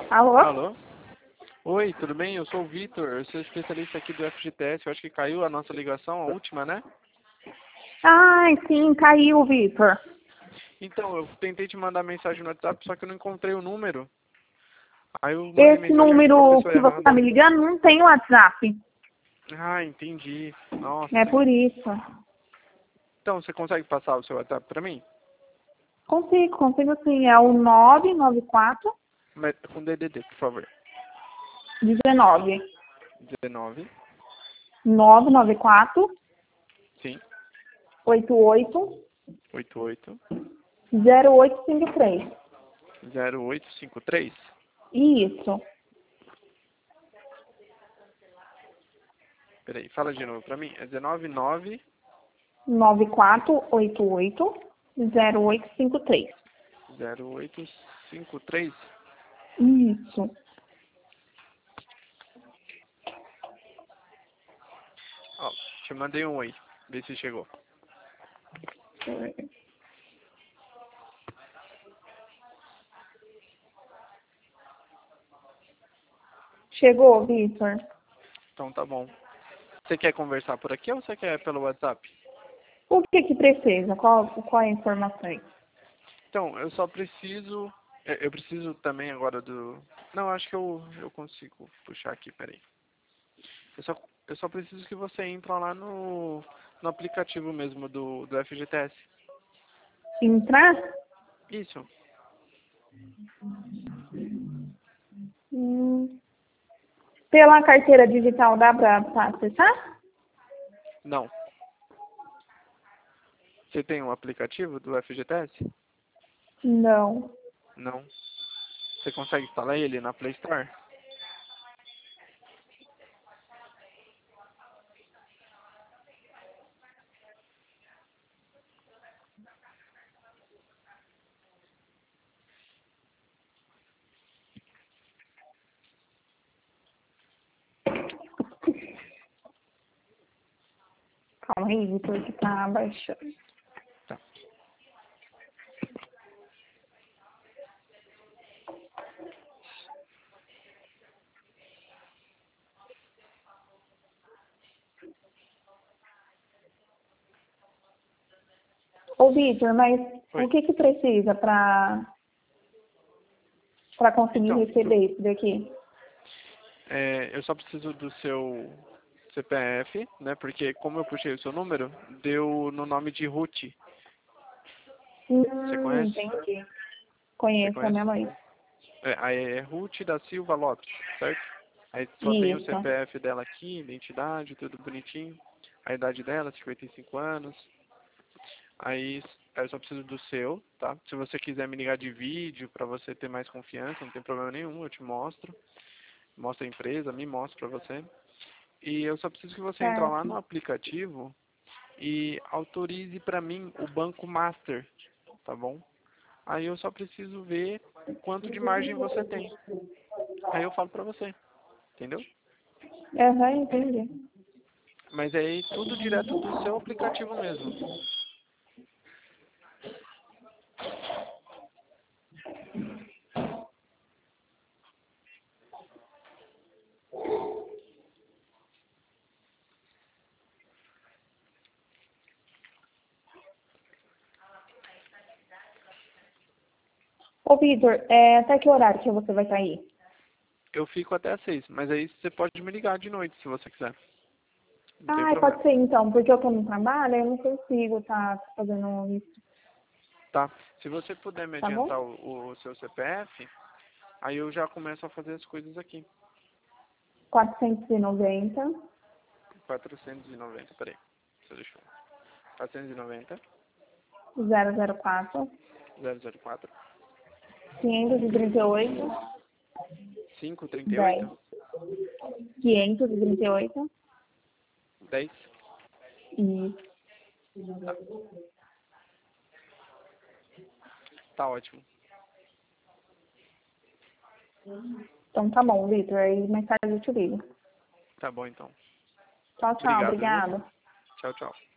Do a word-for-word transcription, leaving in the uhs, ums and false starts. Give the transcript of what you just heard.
Alô? Alô? Oi, tudo bem? Eu sou o Vitor, eu sou especialista aqui do F G T S. Eu acho que caiu a nossa ligação, a última, né? Ai, sim, caiu, Vitor. Então, eu tentei te mandar mensagem no WhatsApp, só que eu não encontrei o número. Aí eu mandei Esse mensagem acho que pra número pessoa que você está errada. me ligando não tem WhatsApp. Ah, entendi. É Nossa. por isso. Então, você consegue passar o seu WhatsApp pra mim? Consigo, consigo sim. É o nove nove quatro, Mas com D D D, por favor. dezenove. dezenove. nove nove quatro, Sim. oito oito, oito oito zero oito cinco três. zero oito cinco três. Isso. Peraí, fala de novo pra mim. É dezenove nove nove quatro oito oito, zero oito cinco três. zero oito cinco três. Isso. Ó, te mandei um oi. Vê se chegou. Chegou, Vitor? Então tá bom. Você quer conversar por aqui ou você quer pelo WhatsApp? O que que precisa? Qual, qual é a informação? Então, eu só preciso... Eu eu preciso também agora do... Não, acho que eu, eu consigo puxar aqui, peraí. Eu só, eu só preciso que você entre lá no, no aplicativo mesmo do, do F G T S. Entrar? Isso. Hum, pela carteira digital dá para acessar? Não. Você tem um aplicativo do F G T S? Não. Não. Você consegue instalar ele na Play Store? Calma aí, Vitor, que tá baixando. Tá. Ô, Vitor, mas o Oi. que que precisa para para conseguir Então, do- receber isso daqui? é, eu só preciso do seu C P F, né? Porque como eu puxei o seu número, deu no nome de Ruth. Você Hum, conhece? entendi. Você Conheço a conhece? minha mãe. É, aí é Ruth da Silva Lopes, certo? Aí só tem o Isso. C P F dela aqui, identidade, tudo bonitinho. A idade dela, cinquenta e cinco anos. Aí eu só preciso do seu, tá? Se você quiser me ligar de vídeo pra você ter mais confiança, não tem problema nenhum, eu te mostro. Mostro a empresa, me mostro pra você. E eu só preciso que você entre lá Certo. no aplicativo e autorize pra mim o Banco Master, tá bom? Aí eu só preciso ver o quanto de margem você tem. Aí eu falo pra você, entendeu? Aham, entendi. Mas aí tudo direto do seu aplicativo mesmo. Ô, Vitor, é, até que horário que você vai sair? Eu fico até às seis, mas aí você pode me ligar de noite se você quiser. Não tem Ah, pode problema. ser então, porque eu tô no trabalho, eu não consigo estar fazendo isso, Tá? Se você puder me tá bom? adiantar o, o seu C P F, aí eu já começo a fazer as coisas aqui. quatrocentos e noventa, quatrocentos e noventa, peraí. Deixa eu... quatrocentos e noventa, zero zero quatro, zero zero quatro, quinhentos e trinta e oito, quinhentos e trinta e dez. oito, quinhentos e trinta e oito. dez. E Tá. Tá ótimo. então tá bom, Vitor. Aí mais tarde eu te ligo. Tá bom então. Tchau, tchau. Obrigado, viu? Obrigada. Tchau, tchau.